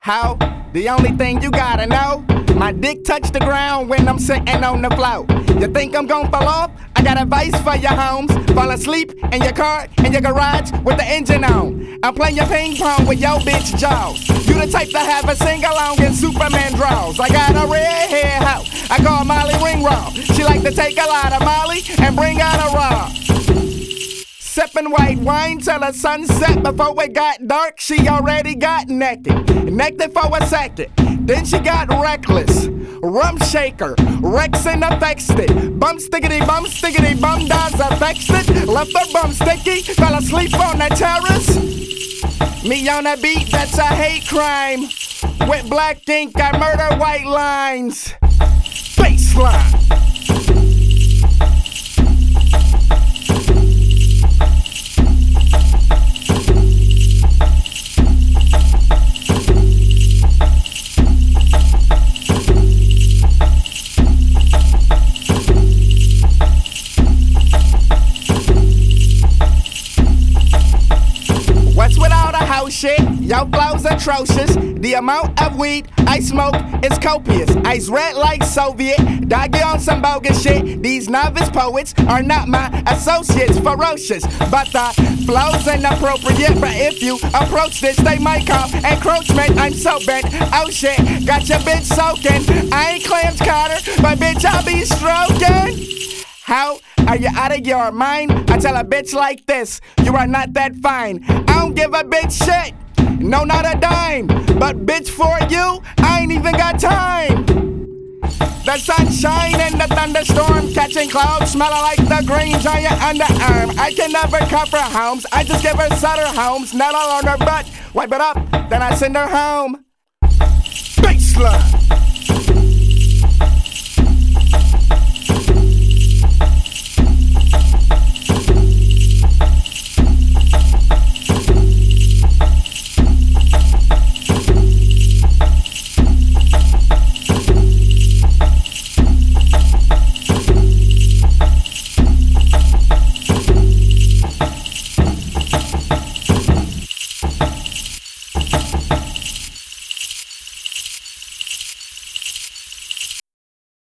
How? The only thing you gotta know, my dick touch the ground when I'm sitting on the floor. You think I'm gon' fall off? I got advice for your homes. Fall asleep in your car, in your garage with the engine on. I'm playing ping pong with your bitch jaws. You the type to have a sing-along in Superman draws. I got a red hair hoe, I call Molly Ringwald. She like to take a lot of Molly and bring out a raw. Sippin' white wine till the sunset. Before it got dark, she already got naked. Naked for a second, then she got reckless. Rum shaker, Rex and affects it. Bum stickity bum does affects it. Left her bum sticky, fell asleep on the terrace. Me on a beat, that's a hate crime. With black ink, I murder white lines. Baseline. What's with all the house shit? Yo flow's atrocious. The amount of weed I smoke is copious. Ice red like Soviet, doggy on some bogus shit. These novice poets are not my associates, ferocious. But the flow's inappropriate. But if you approach this, they might call encroachment. I'm so bent, oh shit, got your bitch soaking. I ain't Clarence Carter, but bitch I'll be stroking. How? Are you out of your mind? I tell a bitch like this, you are not that fine. I don't give a bitch shit, no not a dime. But bitch for you, I ain't even got time. The sunshine and the thunderstorm, catching clouds, smelling like the greens on your underarm. I can never cover homes, I just give her Sutter Homes. Not all on her butt, wipe it up, then I send her home. Baseline.